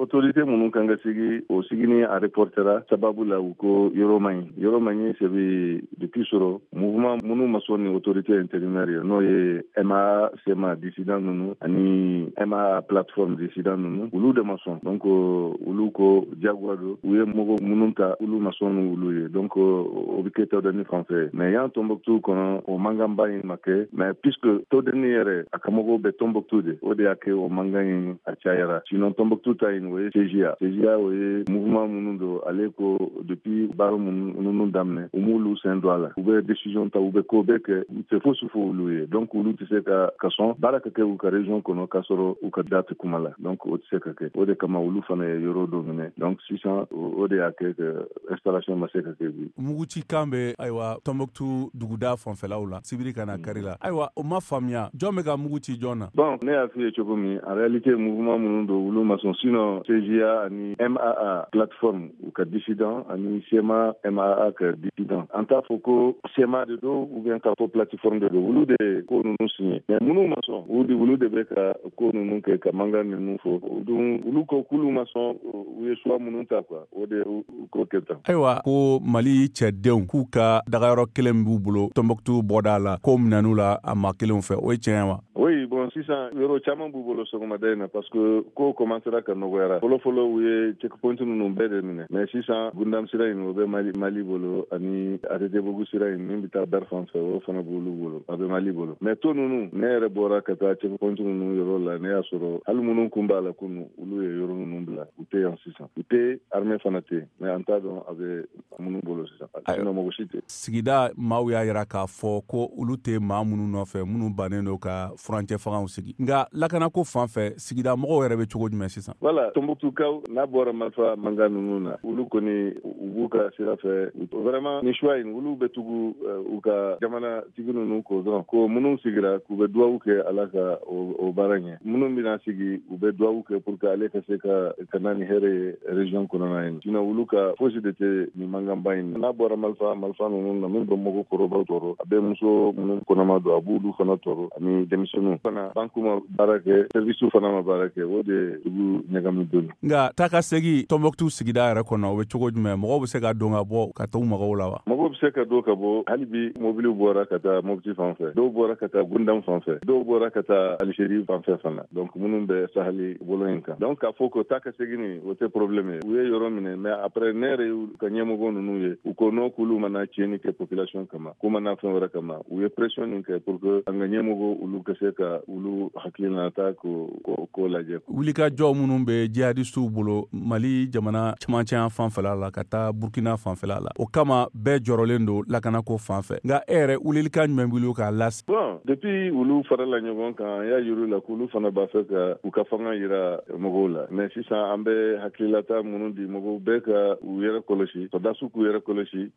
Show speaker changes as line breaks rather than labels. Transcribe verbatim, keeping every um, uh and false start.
autorité minnu kan ka sigi o sigini a reportera sababu la u ko yɔrɔ man ɲi yɔrɔ man ɲi c'est depuis sɔrɔ mouvement minnu ma sɔn ni autorité intérimaire ye n'o ye M A A sema dissident ninnu ani M A A plateforme dissident ninnu olu de ma sɔn donc olu ko jagoya do u ye mɔgɔ minnu ta olu ma sɔn ni olu ye donc o bɛ kɛ tɔdeni fan fɛ mais yan Tombouctou kɔnɔ o mankan ba in ma kɛ mais puisque tɔdeni yɛrɛ a ka mɔgɔw bɛ Tombouctou de o de y'a kɛ o mankan in a cayara sinon Tombouctou ta in o ye C J A C J A o ye mouvement minnu do ale ko depuis baara minnu daminɛ u m'olu sen don a la u bɛ décision ta u bɛ ko bɛɛ kɛ c'est fo su fo olu ye donc olu tɛ se ka ka sɔn baara ka kɛ u ka région kɔnɔ k'a sɔrɔ u ka date kuma la donc o tɛ se ka kɛ o de kama olu fana ye yɔrɔ dɔ minɛ donc sisan o de y'a kɛ que installation ma se ka kɛ bi.
muguci kan bɛ ayiwa Tombouctou duguda fanfɛlaw la sibiri ka na kari la ayiwa o ma faamuya jɔn bɛ ka mugu ci jɔn na.
bon ne y'a f'i ye cogo min en réalité mouvement minnu don olu ma sɔn sinon C J A ani M A A plateforme u ka dissident ani SEMA M A A ka dissident an t'a fɔ ko SEMA de don ou bien k'a fɔ plateforme de don olu de ko ninnu signé mais minnu ma sɔn olu de olu de bɛ ka ko ninnu kɛ ka mankan ninnu fɔ donc olu ko k'olu ma sɔn u ye choix minnu ta quoi o de u ko kɛ tan.
ayiwa ko Mali cɛdenw k'u ka dagayɔrɔ kelen b'u bolo Tombouctou bɔda la ko minɛn'u la a ma kelenw fɛ o ye tiɲɛ wa.
oui bon sisan yɔrɔ caman b'u bolo sɔgɔmada in na parce que ko commencera ka nɔgɔyara fɔlɔfɔlɔ u ye checkpoint ninnu bɛɛ de minɛ mais sisan gundam sira in o bɛ Mali Mali bolo ani Atetebugu sira in min bɛ taa Dar fan fɛ o fana b'olu bolo a bɛ Mali bolo mais to ninnu ne yɛrɛ bɔra ka taa checkpoint ninnu yɔrɔ la ne y'a sɔrɔ hali minnu kun b'a la kunu olu ye yɔrɔ ninnu bila u tɛ yan sisan u tɛ armée fana tɛ mais an t'a dɔn a bɛ minnu bolo sisan sinon mɔgɔ si tɛ.
sigida maaw y'a yira k'a fɔ ko olu tɛ maa minnu nɔfɛ minnu bannen don ka furancɛ fangaw sigi nka lakanako fan fɛ sigida mɔgɔw yɛrɛ bɛ cogo jumɛn sisan.
voilà Tombouctoukaw n'a bɔra marifa mankan ninnu na olu kɔni u b'u ka sira fɛ vraiment ni choix in olu bɛ tugu u ka jamana tigi ninnu ko dɔrɔn ko minnu sigira k'u bɛ duwawu kɛ ala ka o baara ɲɛ minnu bɛna sigi u bɛ duwawu kɛ pour que ale ka se ka ka na ni hɛrɛ ye région kɔnɔna yen sinon olu ka fosi de tɛ ni mankanba in n'a bɔra marifa marifa ninnu na min bɛ mɔgɔ kɔrɔbaw tɔɔrɔ a bɛ muso minnu kɔnɔma don a b'olu fana tɔɔrɔ ani denmisɛnninw fana banku ma baara kɛ service fana ma baara kɛ o de dugu ɲagami doni.
nka taa ka segi Tombouctou sigida yɛrɛ kɔnɔ o bɛ cogo jumɛn mɔgɔw bɛ se ka don ka bɔ ka taa u mɔgɔw la wa.
mɔgɔw bɛ se ka don ka bɔ hali bi mobili bɔra ka taa Mopti fan fɛ dɔw bɔra ka taa Gundam fan fɛ dɔw bɔra ka taa Algérie fan fɛ fana donc minnu bɛ sahali bolo in kan donc k'a fɔ ko taa ka segin o tɛ problème ye u ye yɔrɔ minɛ mais après ne yɛrɛ y'u ka ɲɛmɔgɔ ninnu ye u ko n'o k'olu mana tiɲɛni kɛ population kama k'u mana fɛn wɛrɛ kama u ye pression nin kɛ pour que an ka ɲɛmɔgɔ olu ka se ka olu hakilinata ko ko lajɛ.
wulikajɔ minnu bɛ jihadistuw bolo Mali jamana camancɛ fanfɛla la ka taa Burkina fanfɛla la o kama bɛɛ jɔrɔlen don lakanako fan fɛ nka e yɛrɛ wulilika jumɛn bolo k'a lase.
bon depuis olu farala ɲɔgɔn kan an y'a yir'u la k'olu fana b'a fɛ ka u ka fanga yira mɔgɔw la mais sisan an bɛ hakililata minnu di mɔgɔw bɛɛ ka u yɛrɛ kɔlɔsi sɔrɔdasiw k'u yɛrɛ kɔlɔsi